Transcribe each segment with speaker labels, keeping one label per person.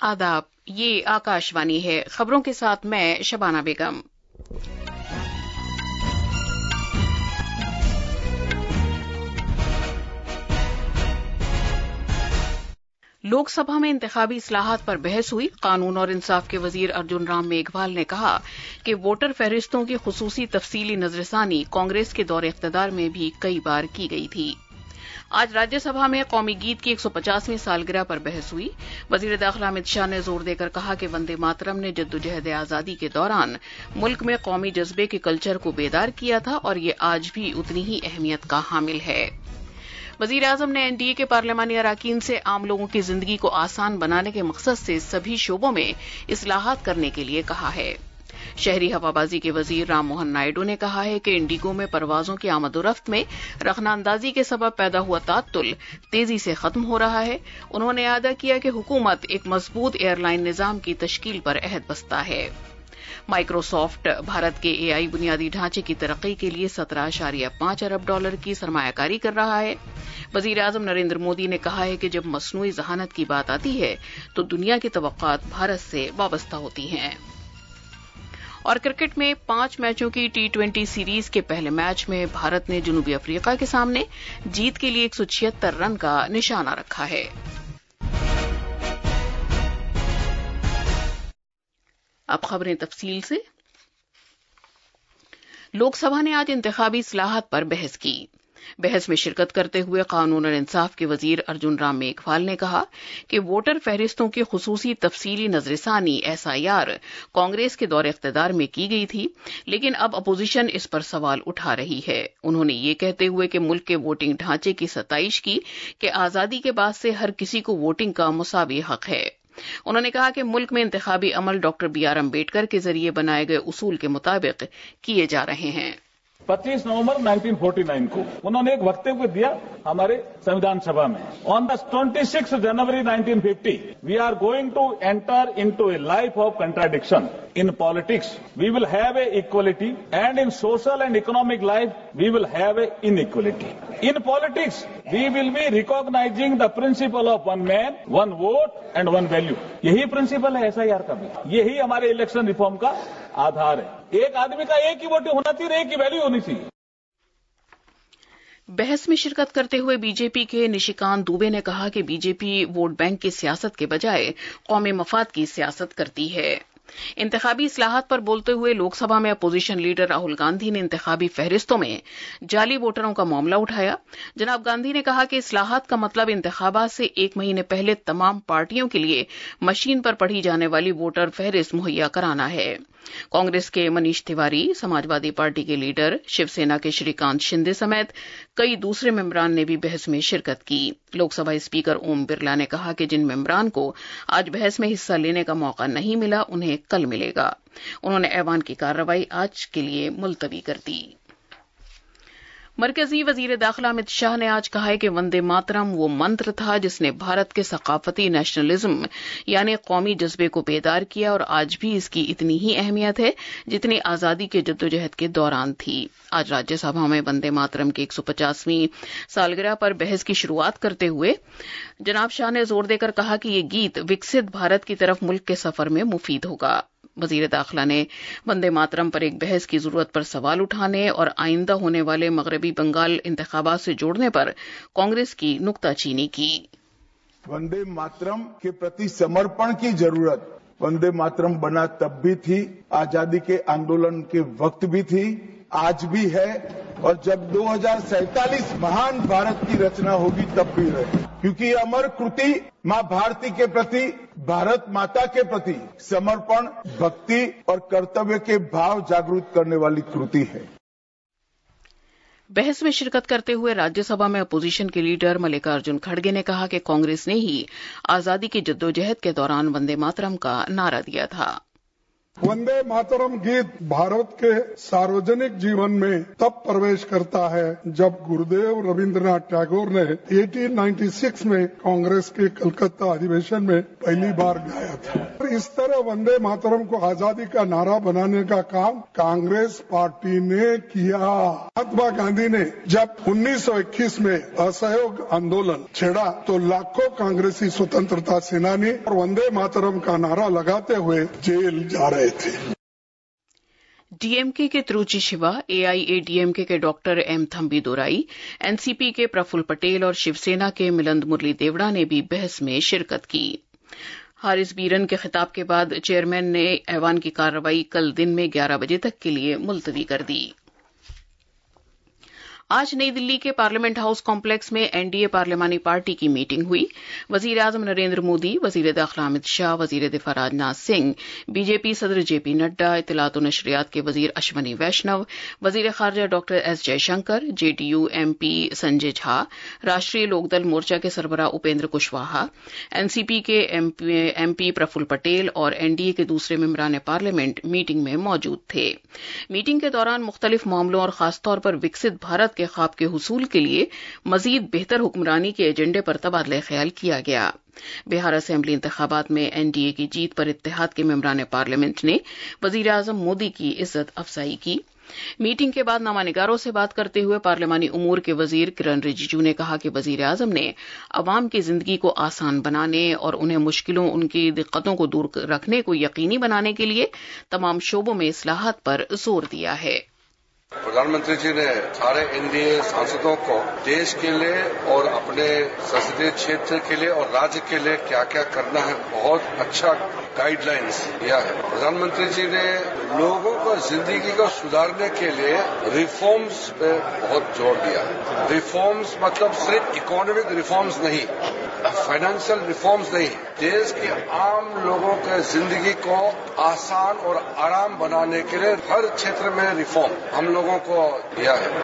Speaker 1: आदाब, ये आकाशवाणी है। खबरों के साथ मैं शबाना बेगम। लोकसभा में इंतखाबी इस्लाहात पर बहस हुई। कानून और इंसाफ के वजीर अर्जुन राम मेघवाल ने कहा कि वोटर फहरिस्तों की खुसूसी तफसीली नजरसानी कांग्रेस के दौर इख्तियार में भी कई बार की गई थी। आज राज्यसभा में कौमी गीत की 150वीं सालगिरह पर बहस हुई। वजीर दाखिला अमित शाह ने जोर देकर कहा कि वंदे मातरम ने जद्दोजहद आजादी के दौरान मुल्क में कौमी जज्बे के कल्चर को बेदार किया था और ये आज भी उतनी ही अहमियत का हामिल है। वजीर आजम ने एनडीए के पार्लिमानी अरकान से आम लोगों की जिंदगी को आसान बनाने के मकसद से सभी शोबों में इस्लाहात करने के लिए कहा है। शहरी हवाबाजी के वजीर राम मोहन नायडू ने कहा है कि इंडिगो में परवाजों की आमदोरफ्त में रखनांदाजी के सबब पैदा हुआ तात्तुल तेजी से खत्म हो रहा है। उन्होंने अदा किया कि हुकूमत एक मजबूत एयरलाइन निजाम की तश्कील पर अहद बस्ता है। माइक्रोसॉफ्ट भारत के एआई बुनियादी ढांचे की तरक्की के लिए 17.5 अरब डॉलर की सरमायाकारी कर रहा है। वजीर आजम नरेंद्र मोदी ने कहा है कि जब मसनूई जहानत की बात आती है तो दुनिया की तवक्कुआत भारत से वाबस्ता होती हैं। और क्रिकेट में 5 मैचों की T20 सीरीज के पहले मैच में भारत ने जनूबी अफ्रीका के सामने जीत के लिए 176 रन का निशाना रखा है। अब खबरें तफसील से। लोकसभा ने आज इंतखाबी इस्लाहात पर बहस की। बहस में शिरकत करते हुए कानून और इंसाफ के वजीर अर्जुन राम मेघवाल ने कहा कि वोटर फहरिस्तों की खुसूसी तफसीली नजरसानी SIR कांग्रेस के दौर इख्तियार में की गई थी, लेकिन अब अपोजिशन इस पर सवाल उठा रही है। उन्होंने ये कहते हुए कि मुल्क के वोटिंग ढांचे की सताइश की कि आजादी के बाद से हर किसी को वोटिंग का मुसावी हक है। उन्होंने कहा कि मुल्क में इंतखाबी अमल डॉक्टर BR अम्बेडकर के जरिए बनाए गए उसूल के मुताबिक किए जा रहे हैं।
Speaker 2: 25 नवंबर 1949 को उन्होंने एक वक्तव्य दिया हमारे संविधान सभा में। On the 26 January 1950 we are going to enter into a life of contradiction. In politics, we will have a equality, and in social and economic life, we will have a inequality. In politics, we will be recognizing the principle of one man, one vote, and one value. यही principle है SIR का भी। यही हमारे election reform का आधार है। एक आदमी का एक ही वोट होना चाहिए, एक ही वैल्यू होनी चाहिए।
Speaker 1: बहस में शिरकत करते हुए बीजेपी के निशिकांत दुबे ने कहा कि बीजेपी वोट बैंक की सियासत के बजाय कौमी मफाद की सियासत करती है। इंतखाबी इस्लाहात पर बोलते हुए लोकसभा में अपोजिशन लीडर राहुल गांधी ने इंतखाबी फहरिस्तों में जाली वोटरों का मामला उठाया। जनाब गांधी ने कहा कि इस्लाहात का मतलब इंतखाबात से 1 महीने पहले तमाम पार्टियों के लिए मशीन पर पढ़ी जाने वाली वोटर फहरिस्त मुहैया कराना है। कांग्रेस के मनीष तिवारी, समाजवादी पार्टी के लीडर, शिवसेना के श्रीकांत शिंदे समेत कई दूसरे मेंबरान ने भी बहस में शिरकत की। लोकसभा स्पीकर ओम बिरला ने कहा कि जिन मेंबरान को आज बहस में हिस्सा लेने का मौका नहीं मिला उन्हें कल मिलेगा। उन्होंने ऐवान की कार्रवाई आज के लिए मुलतवी कर दी। मरकजी वजीर दाखिला अमित शाह ने आज कहा है कि वंदे मातरम वो मंत्र था जिसने भारत के सकाफती नेशनलिज्म यानी कौमी जज्बे को बेदार किया और आज भी इसकी इतनी ही अहमियत है जितनी आजादी के जद्दोजहद के दौरान थी। आज राज्यसभा में वंदे मातरम की 150वीं सालगिरह पर बहस की शुरुआत करते हुए जनाब शाह ने जोर देकर कहा कि ये गीत विकसित भारत की तरफ मुल्क के सफर में मुफीद होगा। वजीर दाखिला ने वंदे मातरम पर एक बहस की जरूरत पर सवाल उठाने और आइंदा होने वाले मगरबी बंगाल इंतखाबात से जोड़ने पर कांग्रेस की नुक्ताचीनी की।
Speaker 3: वंदे मातरम के प्रति समर्पण की जरूरत वंदे मातरम बना तब भी थी, आजादी के आंदोलन के वक्त भी थी, आज भी है और जब 2047 महान भारत की रचना होगी तब भी रहे, क्योंकि अमर कृति मां भारती के प्रति, भारत माता के प्रति समर्पण, भक्ति और कर्तव्य के भाव जागृत करने वाली कृति है।
Speaker 1: बहस में शिरकत करते हुए राज्यसभा में अपोजिशन के लीडर मल्लिकार्जुन खड़गे ने कहा कि कांग्रेस ने ही आजादी की जद्दोजहद के दौरान वंदे मातरम का नारा दिया था।
Speaker 4: वंदे मातरम गीत भारत के सार्वजनिक जीवन में तब प्रवेश करता है जब गुरुदेव रविंद्रनाथ टैगोर ने 1896 में कांग्रेस के कलकत्ता अधिवेशन में पहली बार गाया था। इस तरह वंदे मातरम को आजादी का नारा बनाने का काम कांग्रेस पार्टी ने किया। महात्मा गांधी ने जब 1921 में असहयोग आंदोलन छेड़ा तो लाखों कांग्रेसी स्वतंत्रता सेनानी और वंदे मातरम का नारा लगाते हुए जेल जा रहे थे।
Speaker 1: डीएमके के त्रुचि शिवा, एआईएडीएमके के doctor M Thambi Durai, NCP के प्रफुल्ल पटेल और शिवसेना के मिलिंद मुरली देवड़ा ने भी बहस में शिरकत की। हारिस बीरन के खिताब के बाद चेयरमैन ने ऐवान की कार्रवाई कल दिन में 11 बजे तक के लिए मुलतवी कर दी। आज नई दिल्ली के पार्लियामेंट हाउस कॉम्प्लेक्स में एनडीए पार्लियामानी पार्टी की मीटिंग हुई। वजीर आजम नरेंद्र मोदी, वजीर दाखिला अमित शाह, वजीर दिफा राजनाथ सिंह, बीजेपी सदर जेपी नड्डा, इत्तलात और नशरियात के वजीर अश्वनी वैष्णव, वजीर खारजा doctor S Jaishankar, JDU MP Sanjay Jha, Rashtriya Lokdal Morcha के सरबराह उपेंद्र कुशवाहा, एनसीपी के एमपी प्रफुल्ल पटेल और एनडीए के दूसरे मेंबरान पार्लियामेंट मीटिंग में मौजूद थे। मीटिंग के दौरान मुख्तलिफ मामलों और खासतौर पर विकसित भारत के ख्वाब के हुसूल के लिए मजीद बेहतर हुक्मरानी के एजेंडे पर तबादला ख्याल किया गया। बिहार असेंबली इंतखाबात में एनडीए की जीत पर इत्तेहाद के मेंबरान पार्लियामेंट ने वजीर आजम मोदी की इज्जत अफजाई की। मीटिंग के बाद नामानिगारों से बात करते हुए पार्लियामानी उमूर के वजीर किरण रिजिजू ने कहा कि वजीर आजम ने अवाम की जिंदगी को आसान बनाने और उन्हें मुश्किलों, उनकी दिक्कतों को दूर रखने को यकीनी बनाने के लिए तमाम शोबों में इस्लाहात पर जोर दिया है।
Speaker 5: प्रधानमंत्री जी ने सारे एनडीए सांसदों को देश के लिए और अपने संसदीय क्षेत्र के लिए और राज्य के लिए क्या क्या करना है बहुत अच्छा गाइडलाइंस दिया है। प्रधानमंत्री जी ने लोगों को जिंदगी को सुधारने के लिए रिफॉर्म्स पे बहुत जोर दिया है। रिफॉर्म्स मतलब सिर्फ इकोनॉमिक रिफॉर्म्स नहीं, फाइनेंशियल रिफॉर्म्स नहीं, देश के आम लोगों के जिंदगी को आसान और आराम बनाने के लिए हर क्षेत्र में रिफॉर्म हम लोगों को दिया है।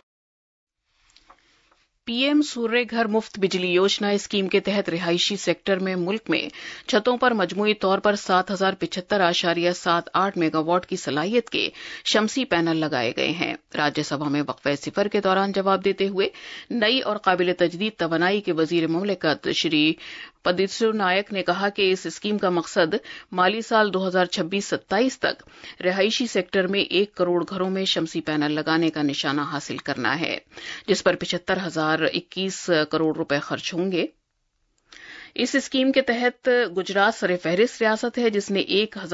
Speaker 1: पीएम सूर्य घर मुफ्त बिजली योजना स्कीम के तहत रिहायशी सेक्टर में मुल्क में छतों पर मजमूई तौर पर 7075.78 मेगावाट की सलाहियत के शमसी पैनल लगाए गए हैं। राज्यसभा में वक्फे सिफर के दौरान जवाब देते हुए नई और काबिल तजदीद तवानाई के वजीर मुमलिकत श्री पदिसु नायक ने कहा कि इस स्कीम का मकसद माली साल 2026-27 तक रिहायशी सेक्टर में 1 करोड़ घरों में शमसी पैनल लगाने का निशाना हासिल करना है, जिस पर 75,021 करोड़ रुपए खर्च होंगे। इस स्कीम के तहत गुजरात सरफहरिस्त रियासत है, जिसने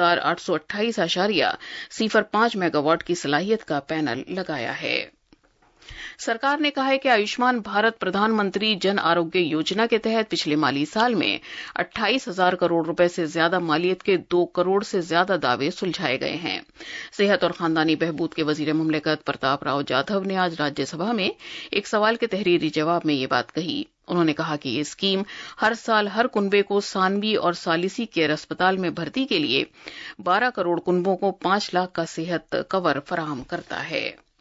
Speaker 1: 1828.05 मेगावाट की सलाहियत का पैनल लगाया है। सरकार ने कहा है कि आयुष्मान भारत प्रधानमंत्री जन आरोग्य योजना के तहत पिछले माली साल में 28,000 करोड़ रुपए से ज्यादा मालियत के 2 करोड़ से ज्यादा दावे सुलझाए गए हैं। सेहत और खानदानी बहबूद के वजीर मुमलिकत प्रताप राव जाधव ने आज राज्यसभा में एक सवाल के तहरीरी जवाब में ये बात कही। उन्होंने कहा कि ये स्कीम हर साल हर कुनबे को सानवी और सालिसी केयर अस्पताल में भर्ती के लिए 12 करोड़ कुनबों को 5 लाख का सेहत कवर फराहम करता है।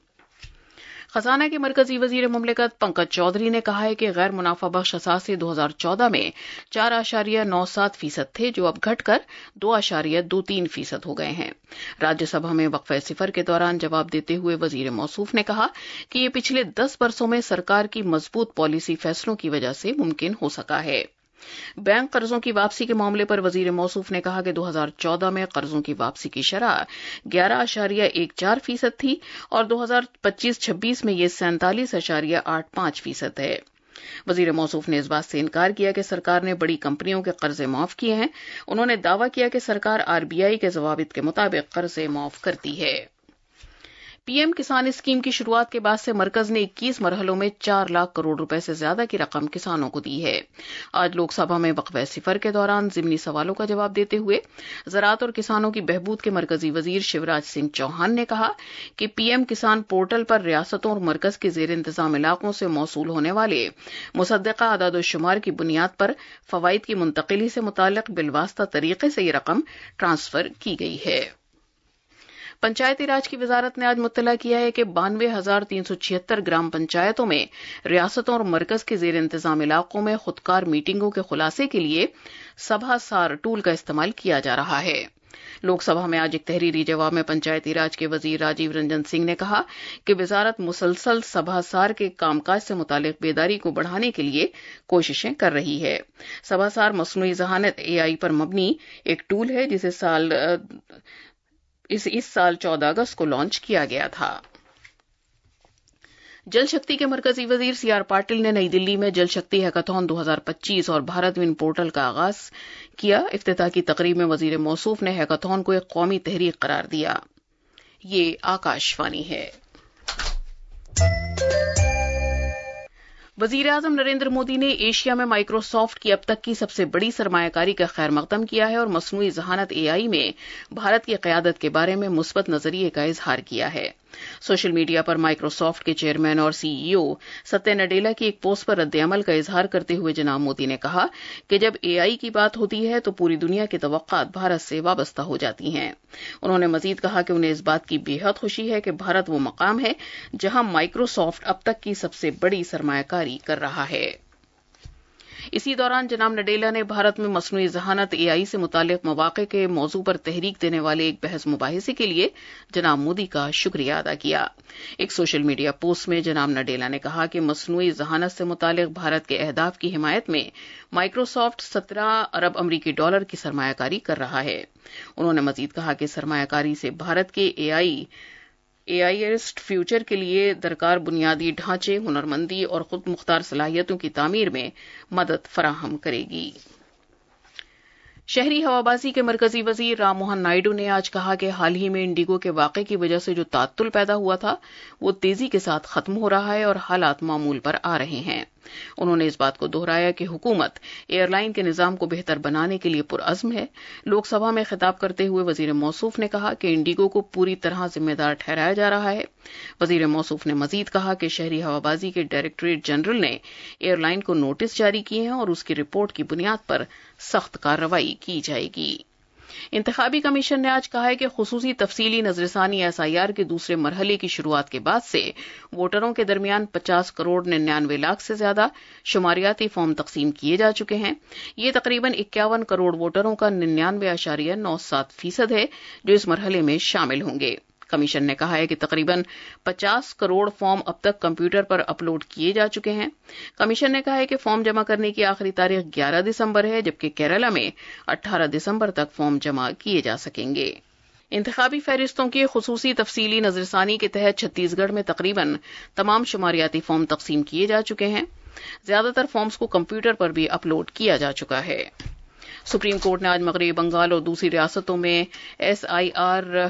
Speaker 1: खजाना के मरकजी वजीर मुमलिकत पंकज चौधरी ने कहा है कि गैर मुनाफा बख्श असासे 2014 में 4.97% थे, जो अब घटकर 2.23% हो गए हैं। राज्यसभा में वक्फे सिफर के दौरान जवाब देते हुए वजीर मौसूफ ने कहा कि ये पिछले 10 वर्षों में सरकार की मजबूत पॉलिसी फैसलों की वजह से मुमकिन हो सका है। बैंक कर्जों की वापसी के मामले पर वजीर मौसूफ ने कहा कि 2014 में कर्जों की वापसी की शरह 11.14% थी और 2025-26 में ये 47.85% है। वजीर मौसूफ ने इस बात से इनकार किया कि सरकार ने बड़ी कंपनियों के कर्जे माफ किए हैं। उन्होंने दावा किया कि सरकार आरबीआई के जवाबित के मुताबिक कर्जे माफ करती है। पीएम किसान स्कीम की शुरुआत के बाद से मरकज ने 21 मरहलों में 4 लाख करोड़ रुपए से ज्यादा की रकम किसानों को दी है। आज लोकसभा में वक्फे सिफर के दौरान ज़िमनी सवालों का जवाब देते हुए ज़राअत और किसानों की बहबूद के मरकजी वजीर शिवराज सिंह चौहान ने कहा कि पीएम किसान पोर्टल पर रियासतों और मरकज के जेर इंतजाम इलाकों से मौसूल होने वाले मुसद्दका अदाद-ओ-शुमार की बुनियाद पर फवाइद की मुंतकिली से मुताल्लिक बिलवास्ता तरीके से ये रकम ट्रांसफर की गई है। पंचायती राज की वजारत ने आज मुत्तला किया है कि 92,376 ग्राम पंचायतों में रियासतों और मरकज के जेर इंतजाम इलाकों में खुदकार मीटिंगों के खुलासे के लिए सभा सार टूल का इस्तेमाल किया जा रहा है। لوک سبھا میں آج ایک تحریری جواب میں پنچایتی راج کے وزیر راجیو رنجن سنگھ نے کہا کہ وزارت مسلسل سبھا سار کے کام کاج سے متعلق بیداری کو بڑھانے کے لیے کوششیں کر رہی ہے. سبھا سار مصنوعی ذہانت AI پر مبنی ایک ٹول ہے جسے اس سال 14 اگست کو لانچ کیا گیا تھا. جل شکتی کے مرکزی وزیر CR پاٹل نے نئی دلی میں جل شکتی ہیکاتھون 2025 اور بھارت ون پورٹل کا آغاز کیا. افتتاح کی تقریب میں وزیر موصوف نے ہیکاتھون کو ایک قومی تحریک قرار دیا. یہ آکاشوانی ہے. وزیر اعظم نریندر مودی نے ایشیا میں مائکروسافٹ کی اب تک کی سب سے بڑی سرمایہ کاری کا خیر مقدم کیا ہے اور مصنوعی ذہانت AI میں بھارت کی قیادت کے بارے میں مثبت نظریے کا اظہار کیا ہے. سوشل میڈیا پر مائکروسافٹ کے چیئرمین اور CEO ستیہ نڈیلا کی ایک پوسٹ پر رد عمل کا اظہار کرتے ہوئے جناب مودی نے کہا کہ جب AI کی بات ہوتی ہے تو پوری دنیا کی توقعات بھارت سے وابستہ ہو جاتی ہیں. انہوں نے مزید کہا کہ انہیں اس بات کی بے حد خوشی ہے کہ بھارت وہ مقام ہے جہاں مائکروسافٹ اب تک کی سب سے بڑی سرمایہ کاری کر رہا ہے. اسی دوران جناب نڈیلا نے بھارت میں مصنوعی ذہانت AI سے متعلق مواقع کے موضوع پر تحریک دینے والے ایک بحث مباحثے کے لیے جناب مودی کا شکریہ ادا کیا. ایک سوشل میڈیا پوسٹ میں جناب نڈیلا نے کہا کہ مصنوعی ذہانت سے متعلق بھارت کے اہداف کی حمایت میں مائکروسافٹ 17 ارب امریکی ڈالر کی سرمایہ کاری کر رہا ہے. انہوں نے مزید کہا کہ سرمایہ کاری سے بھارت کے AIist فیوچر کے لیے درکار بنیادی ڈھانچے، ہنرمندی اور خود مختار صلاحیتوں کی تعمیر میں مدد فراہم کرے گی. شہری ہوابازی کے مرکزی وزیر رام موہن نائیڈو نے آج کہا کہ حال ہی میں انڈیگو کے واقعے کی وجہ سے جو تعطل پیدا ہوا تھا وہ تیزی کے ساتھ ختم ہو رہا ہے اور حالات معمول پر آ رہے ہیں. انہوں نے اس بات کو دہرایا کہ حکومت ایئر لائن کے نظام کو بہتر بنانے کے لیے پرعزم ہے. لوک سبھا میں خطاب کرتے ہوئے وزیر موصوف نے کہا کہ انڈیگو کو پوری طرح ذمہ دار ٹھہرایا جا رہا ہے. وزیر موصوف نے مزید کہا کہ شہری ہوابازی کے ڈائریکٹوریٹ جنرل نے ایئر لائن کو نوٹس جاری کیے ہیں اور اس کی رپورٹ کی بنیاد پر سخت کارروائی کی جائے گی. انتخابی کمیشن نے آج کہا ہے کہ خصوصی تفصیلی نظرثانی SIR کے دوسرے مرحلے کی شروعات کے بعد سے ووٹروں کے درمیان 50 کروڑ 99 لاکھ سے زیادہ شماریاتی فارم تقسیم کیے جا چکے ہیں. یہ تقریباً 51 کروڑ ووٹروں کا 99.97% ہے جو اس مرحلے میں شامل ہوں گے. کمیشن نے کہا ہے کہ تقریباً 50 کروڑ فارم اب تک کمپیوٹر پر اپلوڈ کیے جا چکے ہیں. کمیشن نے کہا ہے کہ فارم جمع کرنے کی آخری تاریخ 11 دسمبر ہے جبکہ کیرالہ میں 18 دسمبر تک فارم جمع کیے جا سکیں گے. انتخابی فہرستوں کی خصوصی تفصیلی نظرثانی کے تحت چھتیس گڑھ میں تقریباً تمام شماریاتی فارم تقسیم کیے جا چکے ہیں. زیادہ تر فارمز کو کمپیوٹر پر بھی اپلوڈ کیا جا چکا ہے. سپریم کورٹ نے آج مغربی بنگال اور دوسری ریاستوں میں SIR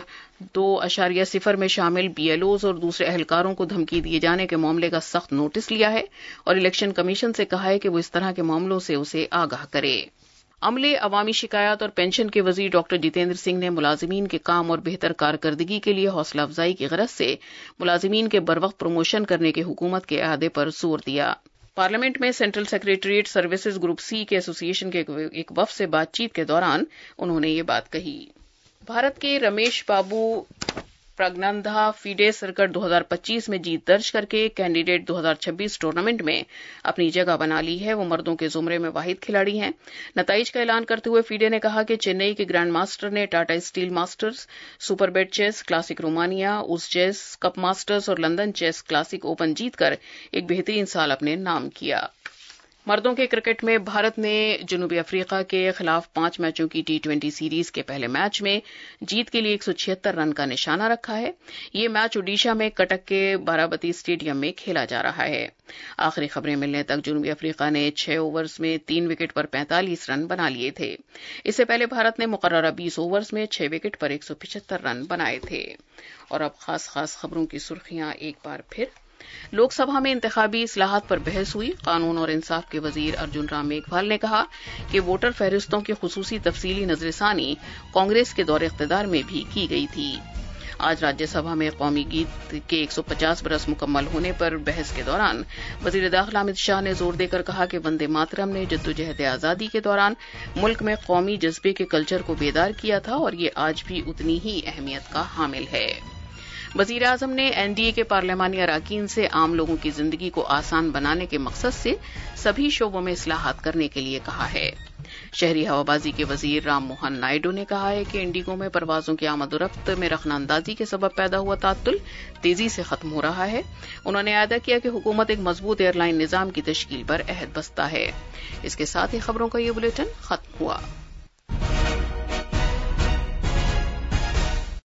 Speaker 1: 2.0 میں شامل BLOs اور دوسرے اہلکاروں کو دھمکی دیے جانے کے معاملے کا سخت نوٹس لیا ہے اور الیکشن کمیشن سے کہا ہے کہ وہ اس طرح کے معاملوں سے اسے آگاہ کرے. عملے، عوامی شکایات اور پینشن کے وزیر ڈاکٹر جتیندر سنگھ نے ملازمین کے کام اور بہتر کارکردگی کے لیے حوصلہ افزائی کی غرض سے ملازمین کے بروقت پروموشن کرنے کے حکومت کے اعادے پر زور دیا. پارلیمنٹ میں central secretariat services group C کے ایسوسی ایشن کے ایک وفد سے بات چیت کے دوران انہوں نے یہ بات کہی. بھارت کے رمیش بابو پرگنندھا فیڈے سرکٹ 2025 میں جیت درج کر کے کینڈیڈیٹ 2026 ٹورنامنٹ میں اپنی جگہ بنا لی ہے. وہ مردوں کے زمرے میں واحد کھلاڑی ہیں. نتائج کا اعلان کرتے ہوئے فیڈے نے کہا کہ چنئی کے گرینڈ ماسٹر نے Tata Steel Masters, Super Bet Chess Classic Romania, اس چیس کپ ماسٹرز اور لندن چیس کلاسک اوپن جیت کر ایک بہترین سال اپنے نام کیا. مردوں کے کرکٹ میں بھارت نے جنوبی افریقہ کے خلاف 5 میچوں کی T20 سیریز کے پہلے میچ میں جیت کے لیے 176 رن کا نشانہ رکھا ہے. یہ میچ اڈیشہ میں کٹک کے بارابتی اسٹیڈیم میں کھیلا جا رہا ہے. آخری خبریں ملنے تک جنوبی افریقہ نے 6 اوورز میں 3 وکٹ پر 45 رن بنا لیے تھے. اس سے پہلے بھارت نے مقررہ 20 اوورز میں 6 وکٹ پر 175 رن بنائے تھے. اور اب خاص خبروں کی سرخیاں ایک بار پھر. لوک سبھا میں انتخابی اصلاحات پر بحث ہوئی. قانون اور انصاف کے وزیر ارجن رام میگھوال نے کہا کہ ووٹر فہرستوں کی خصوصی تفصیلی نظرثانی کانگریس کے دور اقتدار میں بھی کی گئی تھی. آج راجیہ سبھا میں قومی گیت کے 150 برس مکمل ہونے پر بحث کے دوران وزیر داخلہ امت شاہ نے زور دے کر کہا کہ وندے ماترم نے جدوجہد آزادی کے دوران ملک میں قومی جذبے کے کلچر کو بیدار کیا تھا اور یہ آج بھی اتنی ہی اہمیت کا حامل ہے. وزیر اعظم نے NDA کے پارلیمانی اراکین سے عام لوگوں کی زندگی کو آسان بنانے کے مقصد سے سبھی شعبوں میں اصلاحات کرنے کے لیے کہا ہے. شہری ہوابازی کے وزیر رام موہن نائیڈو نے کہا ہے کہ انڈیگو میں پروازوں کی آمد و رفت میں رخنہ اندازی کے سبب پیدا ہوا تعطل تیزی سے ختم ہو رہا ہے. انہوں نے اعادہ کیا کہ حکومت ایک مضبوط ایئر لائن نظام کی تشکیل پر عہد بستہ ہے. اس کے ساتھ ہی خبروں کا یہ بلیٹن ختم ہوا.